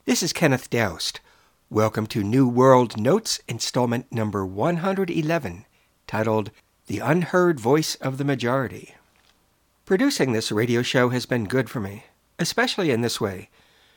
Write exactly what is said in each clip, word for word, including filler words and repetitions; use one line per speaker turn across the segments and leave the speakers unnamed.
This is Kenneth Doust. Welcome to New World Notes, installment number one hundred eleven, titled The Unheard Voice of the Majority. Producing this radio show has been good for me, especially in this way.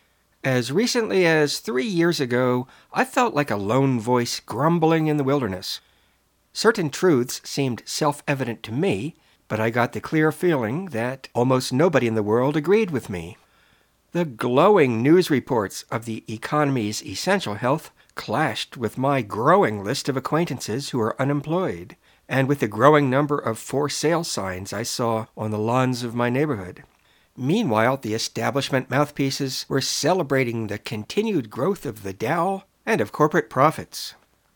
As recently as three years ago, I felt like a lone voice grumbling in the wilderness. Certain truths seemed self-evident to me, but I got the clear feeling that almost nobody in the world agreed with me. The glowing news reports of the economy's essential health clashed with my growing list of acquaintances who are unemployed, and with the growing number of for sale signs I saw on the lawns of my neighborhood. Meanwhile, the establishment mouthpieces were celebrating the continued growth of the Dow and of corporate profits.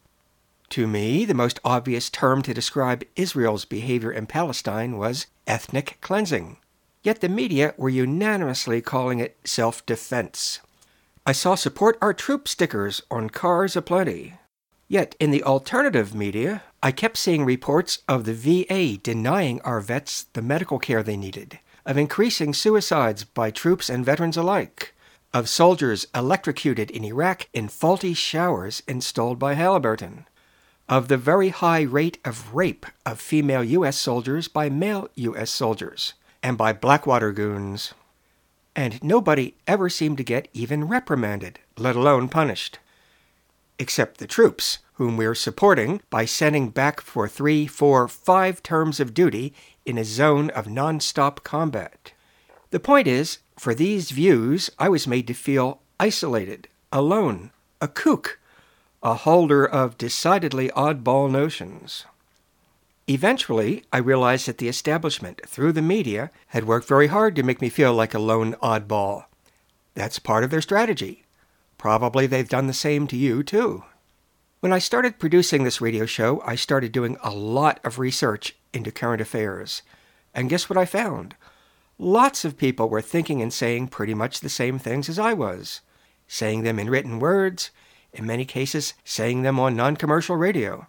To me, the most obvious term to describe Israel's behavior in Palestine was ethnic cleansing. Yet the media were unanimously calling it self-defense. I saw support our troops stickers on cars aplenty. Yet in the alternative media, I kept seeing reports of the V A denying our vets the medical care they needed, of increasing suicides by troops and veterans alike, of soldiers electrocuted in Iraq in faulty showers installed by Halliburton, of the very high rate of rape of female U S soldiers by male U S soldiers, and by Blackwater goons. And nobody ever seemed to get even reprimanded, let alone punished. Except the troops, whom we're supporting by sending back for three, four, five terms of duty in a zone of non-stop combat. The point is, for these views, I was made to feel isolated, alone, a kook, a holder of decidedly oddball notions. Eventually, I realized that the establishment, through the media, had worked very hard to make me feel like a lone oddball. That's part of their strategy. Probably they've done the same to you, too. When I started producing this radio show, I started doing a lot of research into current affairs. And guess what I found? Lots of people were thinking and saying pretty much the same things as I was. Saying them in written words, in many cases saying them on non-commercial radio.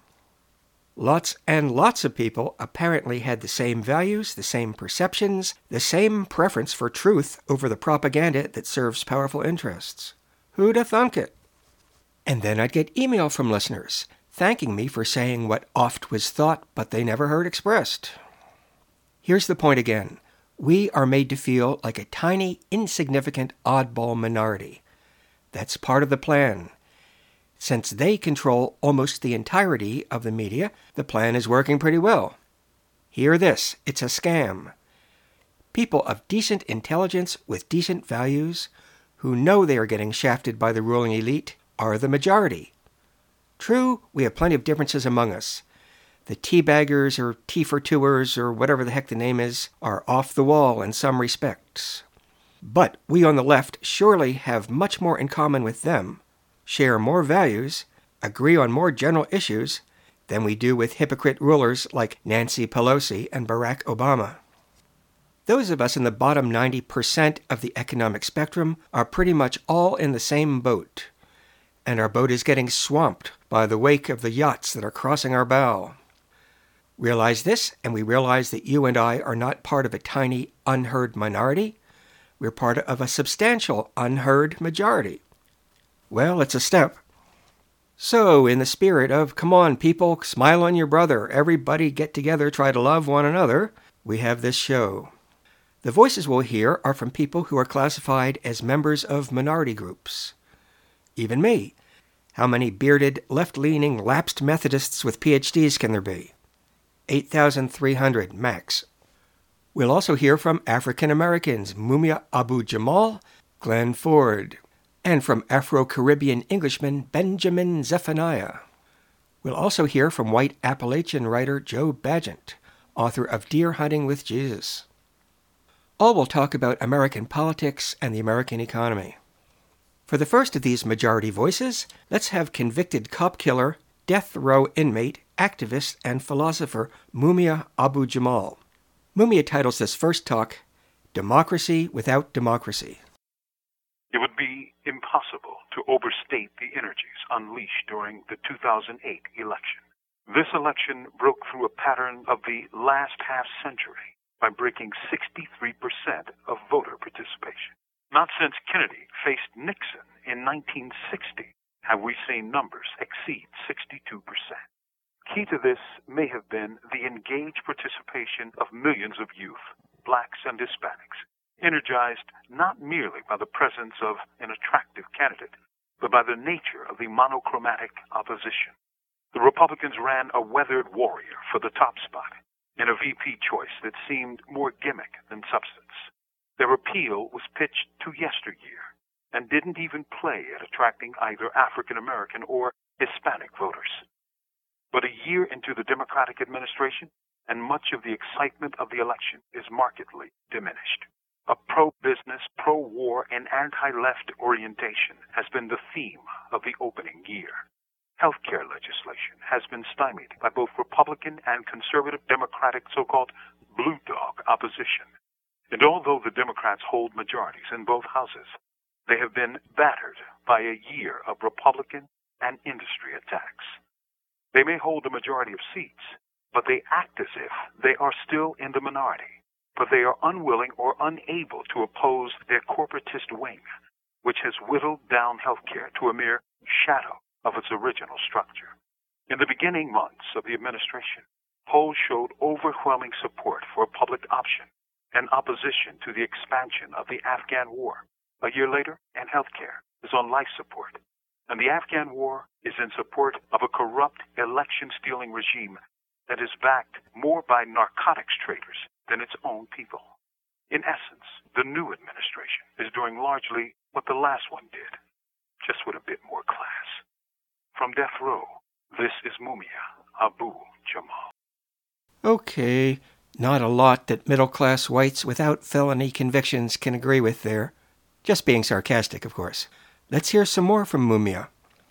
Lots and lots of people apparently had the same values, the same perceptions, the same preference for truth over the propaganda that serves powerful interests. Who'd have thunk it? And then I'd get email from listeners, thanking me for saying what oft was thought but they never heard expressed. Here's the point again. We are made to feel like a tiny, insignificant, oddball minority. That's part of the plan. Since they control almost the entirety of the media, the plan is working pretty well. Hear this, it's a scam. People of decent intelligence with decent values, who know they are getting shafted by the ruling elite, are the majority. True, we have plenty of differences among us. The teabaggers or tea-for-toers or whatever the heck the name is are off the wall in some respects. But we on the left surely have much more in common with them, share more values, agree on more general issues than we do with hypocrite rulers like Nancy Pelosi and Barack Obama. Those of us in the bottom ninety percent of the economic spectrum are pretty much all in the same boat, and our boat is getting swamped by the wake of the yachts that are crossing our bow. Realize this, and we realize that you and I are not part of a tiny, unheard minority. We're part of a substantial, unheard majority. Well, it's a step. So, in the spirit of, come on, people, smile on your brother, everybody get together, try to love one another, we have this show. The voices we'll hear are from people who are classified as members of minority groups. Even me. How many bearded, left-leaning, lapsed Methodists with P H Ds can there be? eight thousand three hundred, max. We'll also hear from African Americans, Mumia Abu-Jamal, Glenn Ford, and from Afro-Caribbean Englishman Benjamin Zephaniah. We'll also hear from white Appalachian writer Joe Badgent, author of Deer Hunting with Jesus. All will talk about American politics and the American economy. For the first of these majority voices, let's have convicted cop killer, death row inmate, activist, and philosopher Mumia Abu-Jamal. Mumia titles this first talk, Democracy Without Democracy.
It would be impossible to overstate the energies unleashed during the two thousand eight election. This election broke through a pattern of the last half-century by breaking sixty-three percent of voter participation. Not since Kennedy faced Nixon in nineteen sixty have we seen numbers exceed sixty-two percent. Key to this may have been the engaged participation of millions of youth, blacks and Hispanics, energized not merely by the presence of an attractive candidate, but by the nature of the monochromatic opposition. The Republicans ran a weathered warrior for the top spot in a V P choice that seemed more gimmick than substance. Their appeal was pitched to yesteryear and didn't even play at attracting either African American or Hispanic voters. But a year into the Democratic administration, and much of the excitement of the election is markedly diminished. A pro-business, pro-war, and anti-left orientation has been the theme of the opening year. Healthcare legislation has been stymied by both Republican and conservative Democratic so-called blue dog opposition. And although the Democrats hold majorities in both houses, they have been battered by a year of Republican and industry attacks. They may hold a majority of seats, but they act as if they are still in the minority, but they are unwilling or unable to oppose their corporatist wing, which has whittled down healthcare to a mere shadow of its original structure. In the beginning months of the administration, polls showed overwhelming support for a public option and opposition to the expansion of the Afghan war. A year later, and healthcare is on life support, and the Afghan war is in support of a corrupt election-stealing regime that is backed more by narcotics traders than its own people. In essence, the new administration is doing largely what the last one did, just with a bit more class. From death row, this is Mumia Abu-Jamal.
Okay, not a lot that middle-class whites without felony convictions can agree with there. Just being sarcastic, of course. Let's hear some more from Mumia.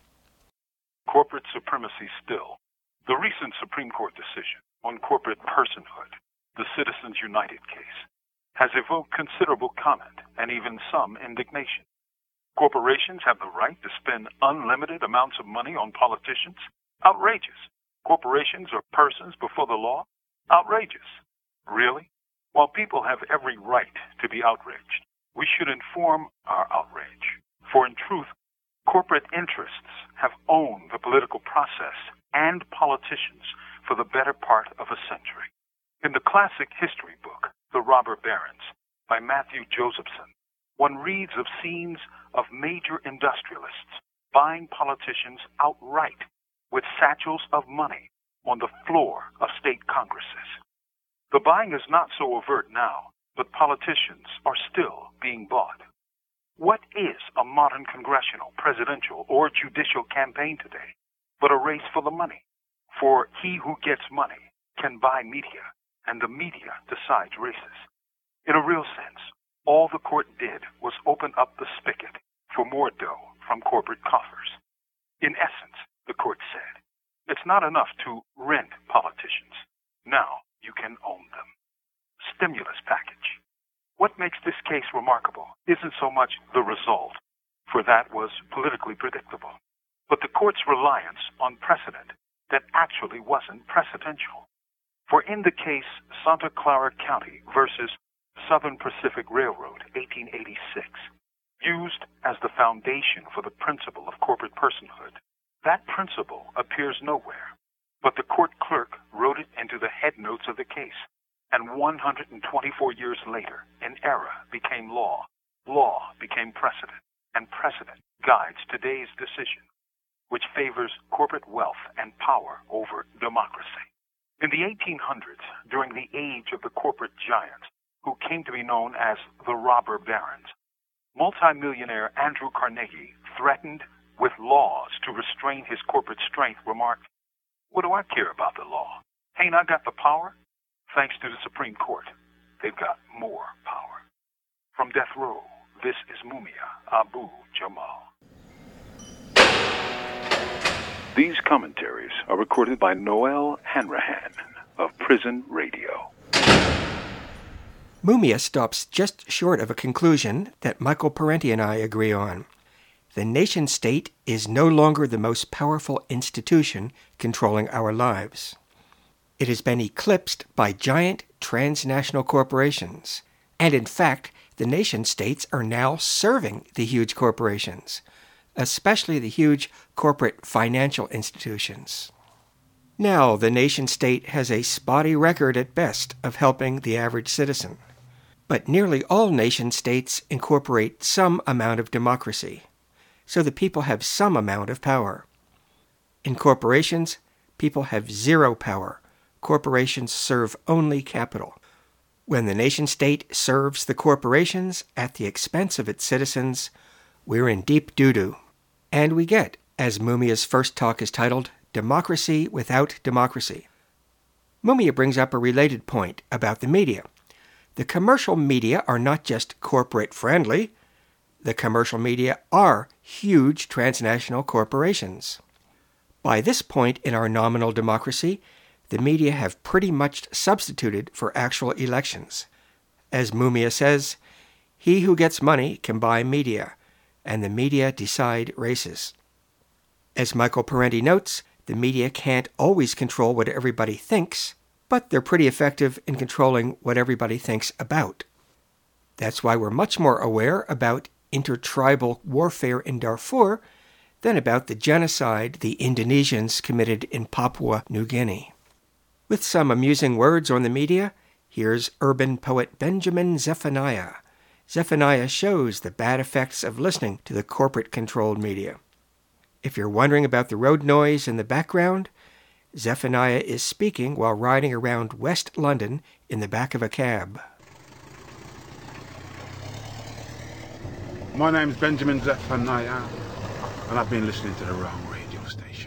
Corporate supremacy still. The recent Supreme Court decision on corporate personhood, the Citizens United case, has evoked considerable comment and even some indignation. Corporations have the right to spend unlimited amounts of money on politicians? Outrageous. Corporations are persons before the law? Outrageous. Really? While people have every right to be outraged, we should inform our outrage. For in truth, corporate interests have owned the political process and politicians for the better part of a century. In the classic history book, The Robber Barons, by Matthew Josephson, one reads of scenes of major industrialists buying politicians outright with satchels of money on the floor of state congresses. The buying is not so overt now, but politicians are still being bought. What is a modern congressional, presidential, or judicial campaign today but a race for the money? For he who gets money can buy media, and the media decides races. In a real sense, all the court did was open up the spigot for more dough from corporate coffers. In essence, the court said, it's not enough to rent politicians. Now you can own them. Stimulus package. What makes this case remarkable isn't so much the result, for that was politically predictable, but the court's reliance on precedent that actually wasn't precedential. For in the case Santa Clara County versus Southern Pacific Railroad, eighteen eighty-six, used as the foundation for the principle of corporate personhood, that principle appears nowhere, but the court clerk wrote it into the headnotes of the case. And one hundred twenty-four years later, an era became law. Law became precedent, and precedent guides today's decision, which favors corporate wealth and power over democracy. In the eighteen hundreds, during the age of the corporate giants, who came to be known as the robber barons, multimillionaire Andrew Carnegie threatened with laws to restrain his corporate strength, remarked, "What do I care about the law? Ain't I got the power?" Thanks to the Supreme Court, they've got more power. From death row, this is Mumia Abu-Jamal. These commentaries are recorded by Noel Hanrahan of Prison Radio.
Mumia stops just short of a conclusion that Michael Parenti and I agree on. The nation-state is no longer the most powerful institution controlling our lives. It has been eclipsed by giant transnational corporations, and in fact, the nation-states are now serving the huge corporations. especially the huge corporate financial institutions. Now, the nation-state has a spotty record at best of helping the average citizen. But nearly all nation-states incorporate some amount of democracy, so the people have some amount of power. In corporations, people have zero power. Corporations serve only capital. When the nation-state serves the corporations at the expense of its citizens, we're in deep doo-doo. And we get, as Mumia's first talk is titled, Democracy Without Democracy. Mumia brings up a related point about the media. The commercial media are not just corporate-friendly. The commercial media are huge transnational corporations. By this point in our nominal democracy, the media have pretty much substituted for actual elections. As Mumia says, he who gets money can buy media, and the media decide races. As Michael Parenti notes, the media can't always control what everybody thinks, but they're pretty effective in controlling what everybody thinks about. That's why we're much more aware about intertribal warfare in Darfur than about the genocide the Indonesians committed in Papua New Guinea. With some amusing words on the media, here's urban poet Benjamin Zephaniah. Zephaniah shows the bad effects of listening to the corporate-controlled media. If you're wondering about the road noise in the background, Zephaniah is speaking while riding around West London in the back of a cab.
My name's Benjamin Zephaniah, and I've been listening to the wrong radio station.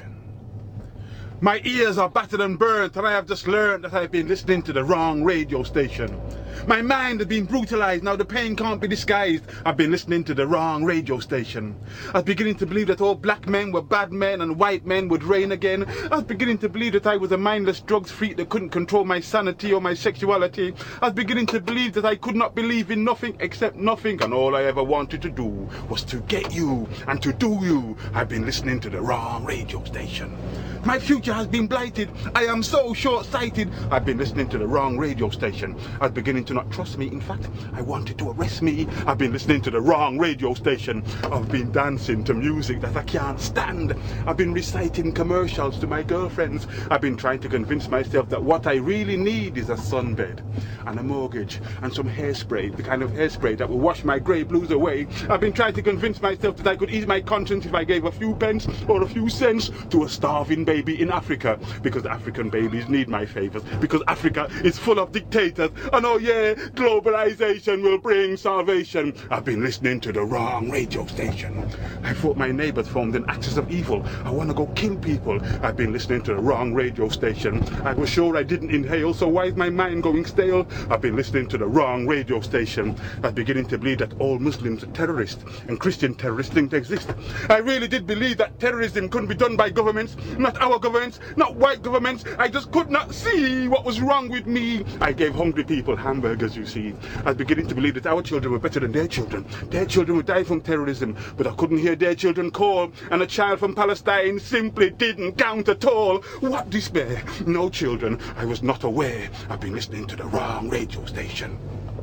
My ears are battered and burnt, and I have just learned that I've been listening to the wrong radio station. My mind has been brutalized, now the pain can't be disguised. I've been listening to the wrong radio station. I was beginning to believe that all black men were bad men and white men would reign again. I was beginning to believe that I was a mindless drugs freak that couldn't control my sanity or my sexuality. I was beginning to believe that I could not believe in nothing except nothing, and all I ever wanted to do was to get you and to do you. I've been listening to the wrong radio station. My future has been blighted. I am so short-sighted. I've been listening to the wrong radio station. I was beginning to not trust me. In fact, I wanted to arrest me. I've been listening to the wrong radio station. I've been dancing to music that I can't stand. I've been reciting commercials to my girlfriends. I've been trying to convince myself that what I really need is a sunbed and a mortgage and some hairspray, the kind of hairspray that will wash my grey blues away. I've been trying to convince myself that I could ease my conscience if I gave a few pence or a few cents to a starving baby in Africa, because African babies need my favors, because Africa is full of dictators, and oh yeah, globalization will bring salvation. I've been listening to the wrong radio station. I thought my neighbors formed an axis of evil. I want to go kill people. I've been listening to the wrong radio station. I was sure I didn't inhale, so why is my mind going stale? I've been listening to the wrong radio station. I'm beginning to believe that all Muslims are terrorists and Christian terrorists didn't exist. I really did believe that terrorism couldn't be done by governments, not our governments, not white governments. I just could not see what was wrong with me. I gave hungry people hamburgers, you see. I was beginning to believe that our children were better than their children. Their children would die from terrorism, but I couldn't hear their children call, and a child from Palestine simply didn't count at all. What despair! No children. I was not aware. I've been listening to the wrong radio station.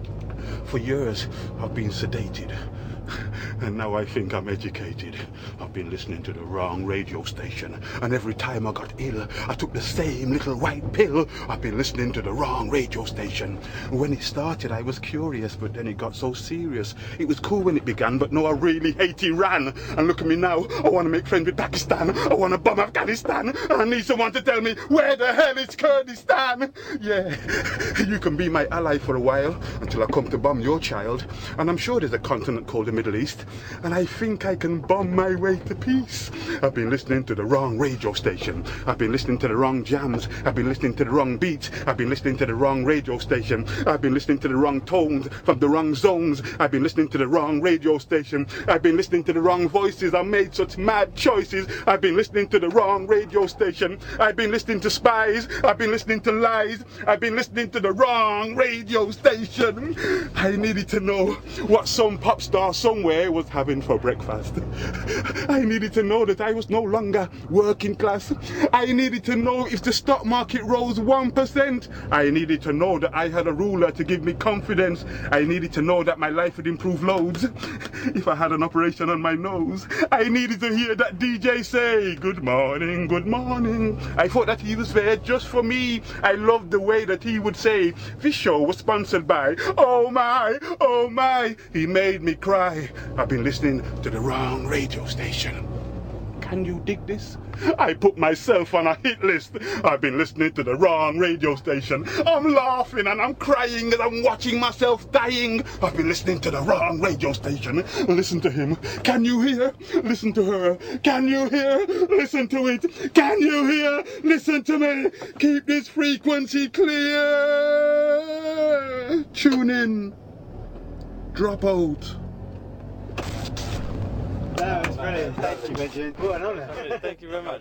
For years, I've been sedated. And now I think I'm educated. I've been listening to the wrong radio station, and every time I got ill, I took the same little white pill. I've been listening to the wrong radio station. When it started, I was curious, but then it got so serious. It was cool when it began, but no, I really hate Iran. And look at me now. I want to make friends with Pakistan. I want to bomb Afghanistan. And I need someone to tell me, where the hell is Kurdistan? Yeah, you can be my ally for a while, until I come to bomb your child. And I'm sure there's a continent called the Middle East, and I think I can bomb my way to peace. I've been listening to the wrong radio station. I've been listening to the wrong jams. I've been listening to the wrong beats. I've been listening to the wrong radio station. I've been listening to the wrong tones from the wrong zones. I've been listening to the wrong radio station. I've been listening to the wrong voices. I made such mad choices. I've been listening to the wrong radio station. I've been listening to spies. I've been listening to lies. I've been listening to the wrong radio station. I needed to know what some pop star somewhere was having for breakfast. I needed to know that I was no longer working class. I needed to know if the stock market rose one percent. I needed to know that I had a ruler to give me confidence. I needed to know that my life would improve loads if I had an operation on my nose. I needed to hear that D J say, good morning, good morning. I thought that he was there just for me. I loved the way that he would say, this show was sponsored by, oh my, oh my. He made me cry. I've been listening to the wrong radio station. Can you dig this? I put myself on a hit list. I've been listening to the wrong radio station. I'm laughing and I'm crying and I'm watching myself dying. I've been listening to the wrong radio station. Listen to him. Can you hear? Listen to her. Can you hear? Listen to it. Can you hear? Listen to me. Keep this frequency clear. Tune in. Drop out.
That was brilliant. Thank you, Benjamin. What an honour.
Thank you very much.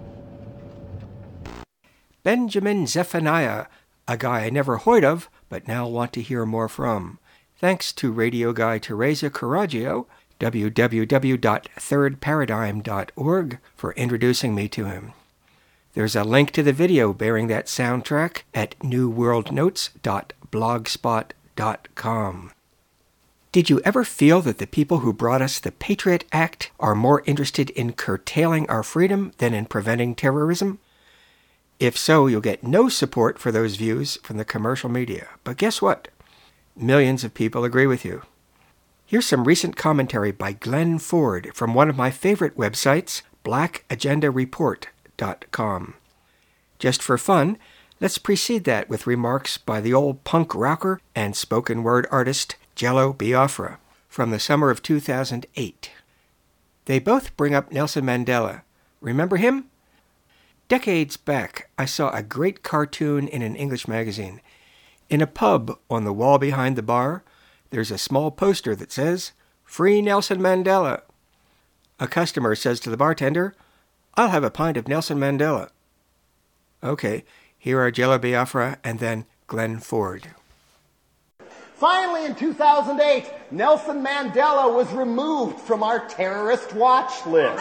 Benjamin Zephaniah, a guy I never heard of, but now want to hear more from. Thanks to radio guy Teresa Coraggio, w w w dot third paradigm dot org, for introducing me to him. There's a link to the video bearing that soundtrack at new world notes dot blogspot dot com. Did you ever feel that the people who brought us the Patriot Act are more interested in curtailing our freedom than in preventing terrorism? If so, you'll get no support for those views from the commercial media. But guess what? Millions of people agree with you. Here's some recent commentary by Glenn Ford from one of my favorite websites, black agenda report dot com. Just for fun, let's precede that with remarks by the old punk rocker and spoken word artist Jello Biafra from the summer of two thousand eight. They both bring up Nelson Mandela. Remember him? Decades back, I saw a great cartoon in an English magazine. In a pub on the wall behind the bar, there's a small poster that says, Free Nelson Mandela. A customer says to the bartender, I'll have a pint of Nelson Mandela. Okay, here are Jello Biafra and then Glenn Ford.
Finally, in two thousand eight, Nelson Mandela was removed from our terrorist watch list.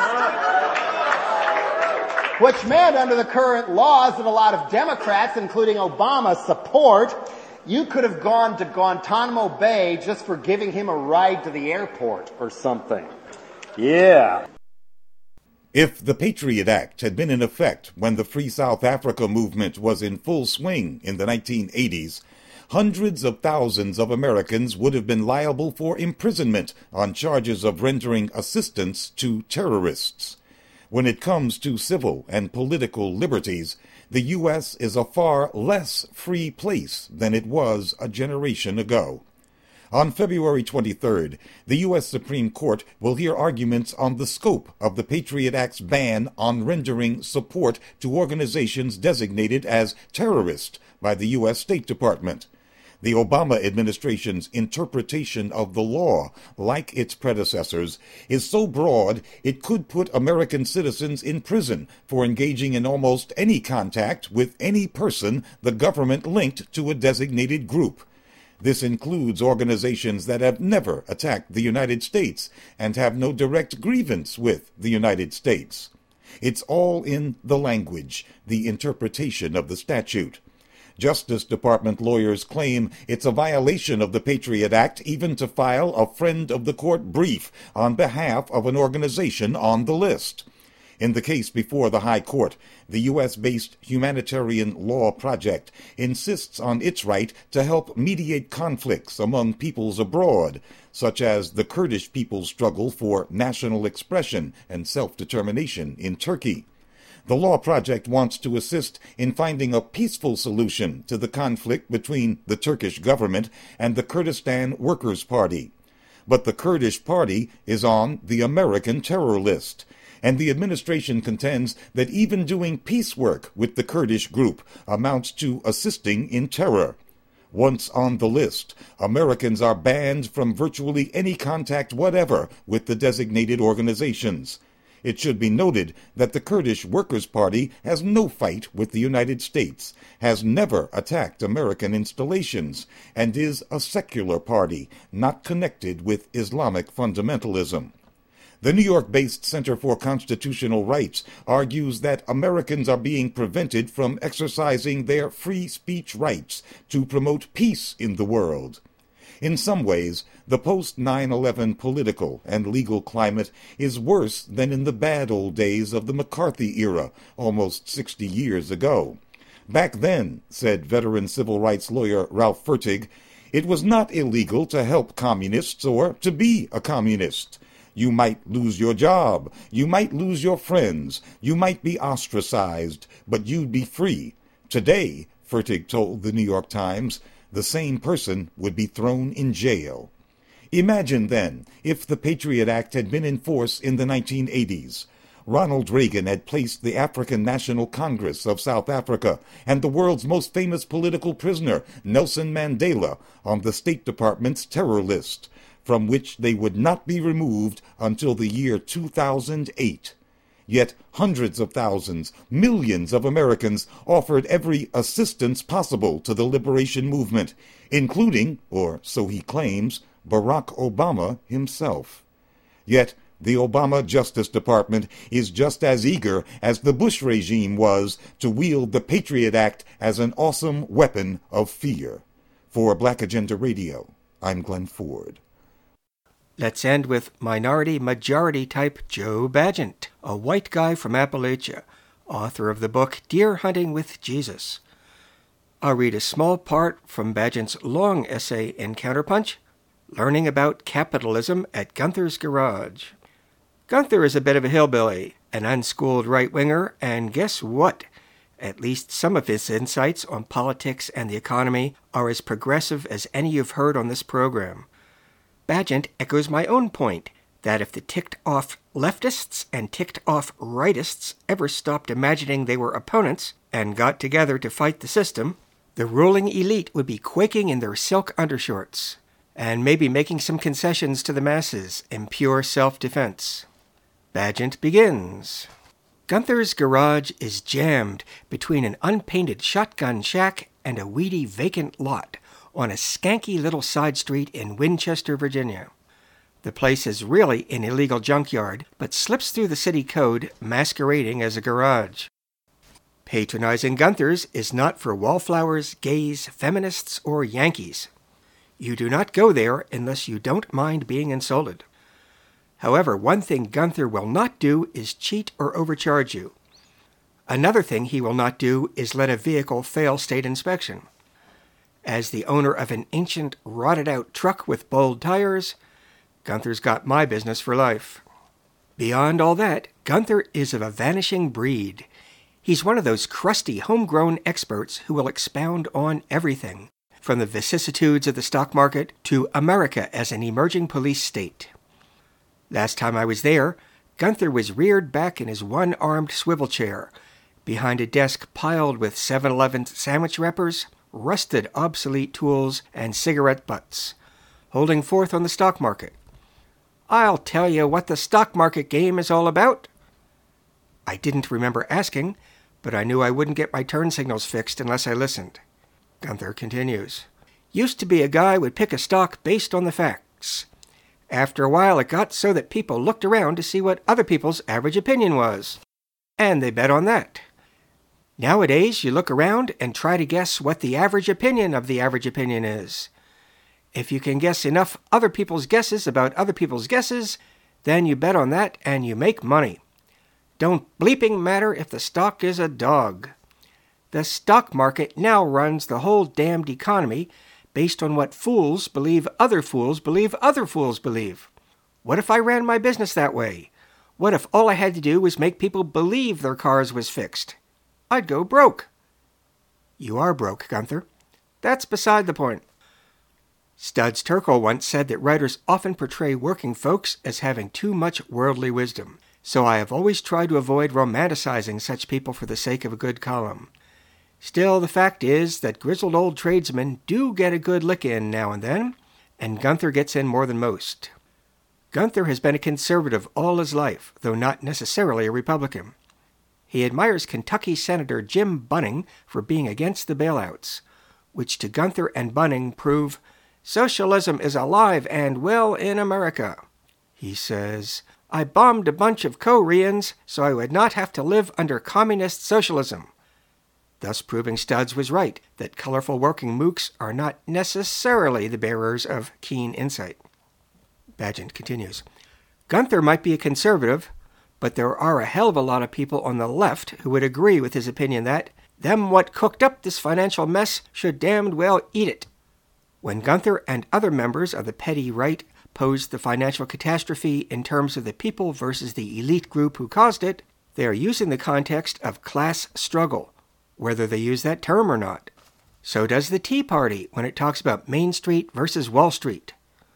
Which meant, under the current laws that a lot of Democrats, including Obama, support, you could have gone to Guantanamo Bay just for giving him a ride to the airport or something. Yeah.
If the Patriot Act had been in effect when the Free South Africa movement was in full swing in the nineteen eighties, hundreds of thousands of Americans would have been liable for imprisonment on charges of rendering assistance to terrorists. When it comes to civil and political liberties, the U S is a far less free place than it was a generation ago. On February twenty-third, the U S Supreme Court will hear arguments on the scope of the Patriot Act's ban on rendering support to organizations designated as terrorist by the U S State Department. The Obama administration's interpretation of the law, like its predecessors, is so broad it could put American citizens in prison for engaging in almost any contact with any person the government linked to a designated group. This includes organizations that have never attacked the United States and have no direct grievance with the United States. It's all in the language, the interpretation of the statute. Justice Department lawyers claim it's a violation of the Patriot Act even to file a friend of the court brief on behalf of an organization on the list. In the case before the High Court, the U S-based Humanitarian Law Project insists on its right to help mediate conflicts among peoples abroad, such as the Kurdish people's struggle for national expression and self-determination in Turkey. The Law Project wants to assist in finding a peaceful solution to the conflict between the Turkish government and the Kurdistan Workers' Party. But the Kurdish Party is on the American terror list, and the administration contends that even doing peace work with the Kurdish group amounts to assisting in terror. Once on the list, Americans are banned from virtually any contact whatever with the designated organizations. It should be noted that the Kurdish Workers' Party has no fight with the United States, has never attacked American installations, and is a secular party, not connected with Islamic fundamentalism. The New York-based Center for Constitutional Rights argues that Americans are being prevented from exercising their free speech rights to promote peace in the world. In some ways, the post nine eleven political and legal climate is worse than in the bad old days of the McCarthy era, almost sixty years ago. Back then, said veteran civil rights lawyer Ralph Fertig, it was not illegal to help communists or to be a communist. You might lose your job, you might lose your friends, you might be ostracized, but you'd be free. Today, Fertig told the New York Times, the same person would be thrown in jail. Imagine then if the Patriot Act had been in force in the nineteen eighties. Ronald Reagan had placed the African National Congress of South Africa and the world's most famous political prisoner, Nelson Mandela, on the State Department's terror list, from which they would not be removed until the year two thousand eight. Yet hundreds of thousands, millions of Americans offered every assistance possible to the liberation movement, including, or so he claims, Barack Obama himself. Yet the Obama Justice Department is just as eager as the Bush regime was to wield the Patriot Act as an awesome weapon of fear. For Black Agenda Radio, I'm Glenn Ford.
Let's end with minority-majority type Joe Bagent, a white guy from Appalachia, author of the book Deer Hunting with Jesus. I'll read a small part from Bagent's long essay in Counterpunch, Learning About Capitalism at Gunther's Garage. Gunther is a bit of a hillbilly, an unschooled right-winger, and guess what? At least some of his insights on politics and the economy are as progressive as any you've heard on this program. Bagent echoes my own point, that if the ticked-off leftists and ticked-off rightists ever stopped imagining they were opponents and got together to fight the system, the ruling elite would be quaking in their silk undershorts, and maybe making some concessions to the masses in pure self-defense. Bagent begins. Gunther's garage is jammed between an unpainted shotgun shack and a weedy vacant lot on a skanky little side street in Winchester, Virginia. The place is really an illegal junkyard, but slips through the city code masquerading as a garage. Patronizing Gunther's is not for wallflowers, gays, feminists, or Yankees. You do not go there unless you don't mind being insulted. However, one thing Gunther will not do is cheat or overcharge you. Another thing he will not do is let a vehicle fail state inspection. As the owner of an ancient, rotted-out truck with bold tires, Gunther's got my business for life. Beyond all that, Gunther is of a vanishing breed. He's one of those crusty, homegrown experts who will expound on everything, from the vicissitudes of the stock market to America as an emerging police state. Last time I was there, Gunther was reared back in his one-armed swivel chair, behind a desk piled with seven eleven sandwich wrappers, rusted obsolete tools, and cigarette butts, holding forth on the stock market. I'll tell you what the stock market game is all about. I didn't remember asking, but I knew I wouldn't get my turn signals fixed unless I listened. Gunther continues. Used to be a guy would pick a stock based on the facts. After a while, it got so that people looked around to see what other people's average opinion was, and they bet on that. Nowadays, you look around and try to guess what the average opinion of the average opinion is. If you can guess enough other people's guesses about other people's guesses, then you bet on that and you make money. Don't bleeping matter if the stock is a dog. The stock market now runs the whole damned economy based on what fools believe other fools believe other fools believe. What if I ran my business that way? What if all I had to do was make people believe their cars was fixed? I'd go broke. You are broke, Gunther. That's beside the point. Studs Terkel once said that writers often portray working folks as having too much worldly wisdom, so I have always tried to avoid romanticizing such people for the sake of a good column. Still, the fact is that grizzled old tradesmen do get a good lick in now and then, and Gunther gets in more than most. Gunther has been a conservative all his life, though not necessarily a Republican. He admires Kentucky Senator Jim Bunning for being against the bailouts, which to Gunther and Bunning prove socialism is alive and well in America. He says, I bombed a bunch of Koreans so I would not have to live under communist socialism. Thus proving Studs was right, that colorful working mooks are not necessarily the bearers of keen insight. Bagent continues, Gunther might be a conservative, but there are a hell of a lot of people on the left who would agree with his opinion that them what cooked up this financial mess should damned well eat it. When Gunther and other members of the petty right posed the financial catastrophe in terms of the people versus the elite group who caused it, they are using the context of class struggle, whether they use that term or not. So does the Tea Party when it talks about Main Street versus Wall Street.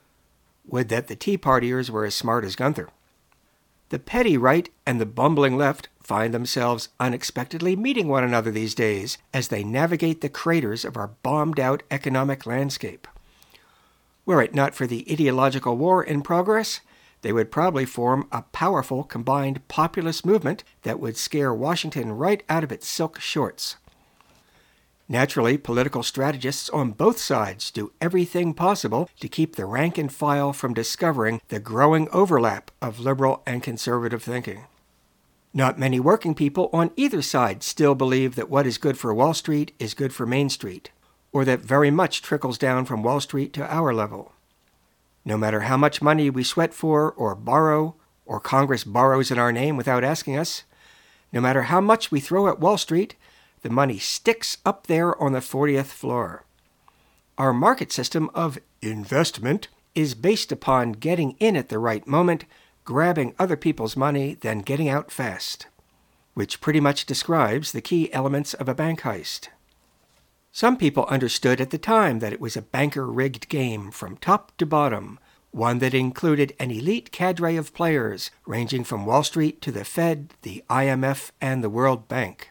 Would that the Tea Partiers were as smart as Gunther. The petty right and the bumbling left find themselves unexpectedly meeting one another these days as they navigate the craters of our bombed-out economic landscape. Were it not for the ideological war in progress, they would probably form a powerful combined populist movement that would scare Washington right out of its silk shorts. Naturally, political strategists on both sides do everything possible to keep the rank and file from discovering the growing overlap of liberal and conservative thinking. Not many working people on either side still believe that what is good for Wall Street is good for Main Street, or that very much trickles down from Wall Street to our level. No matter how much money we sweat for or borrow, or Congress borrows in our name without asking us, no matter how much we throw at Wall Street, the money sticks up there on the fortieth floor. Our market system of investment is based upon getting in at the right moment, grabbing other people's money, then getting out fast, which pretty much describes the key elements of a bank heist. Some people understood at the time that it was a banker-rigged game from top to bottom, one that included an elite cadre of players ranging from Wall Street to the Fed, the I M F, and the World Bank.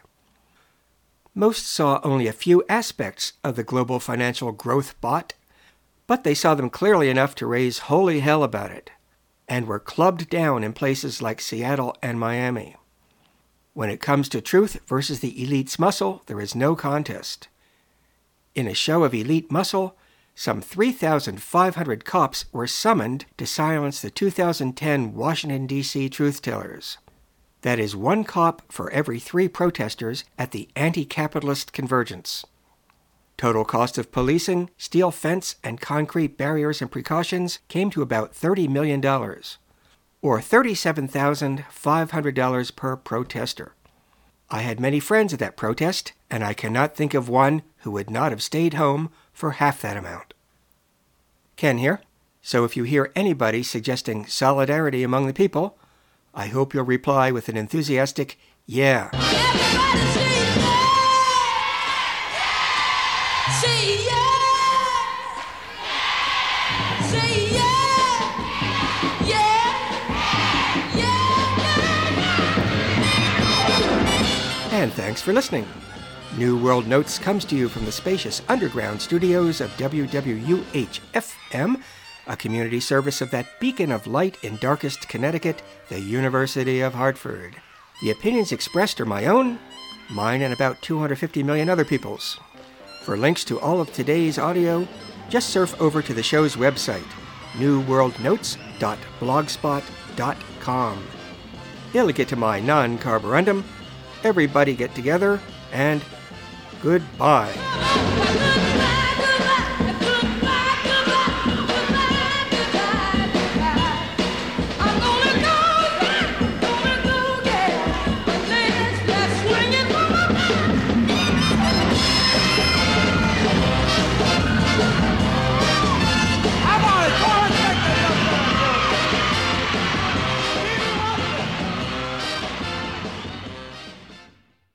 Most saw only a few aspects of the global financial growth bot, but they saw them clearly enough to raise holy hell about it, and were clubbed down in places like Seattle and Miami. When it comes to truth versus the elite's muscle, there is no contest. In a show of elite muscle, some three thousand five hundred cops were summoned to silence the two thousand ten Washington, D C truth-tellers. That is one cop for every three protesters at the anti-capitalist convergence. Total cost of policing, steel fence, and concrete barriers and precautions came to about thirty million dollars, or thirty-seven thousand five hundred dollars per protester. I had many friends at that protest, and I cannot think of one who would not have stayed home for half that amount. Ken here. So if you hear anybody suggesting solidarity among the people, I hope you'll reply with an enthusiastic, yeah.
Everybody say yeah! Say yeah! Say yeah! Yeah! Yeah!
And thanks for listening. New World Notes comes to you from the spacious underground studios of W W U H F M, a community service of that beacon of light in darkest Connecticut, the University of Hartford. The opinions expressed are my own, mine and about two hundred fifty million other people's. For links to all of today's audio, just surf over to the show's website, new world notes dot blogspot dot com. Illicit to my non-carborundum, everybody get together, and goodbye.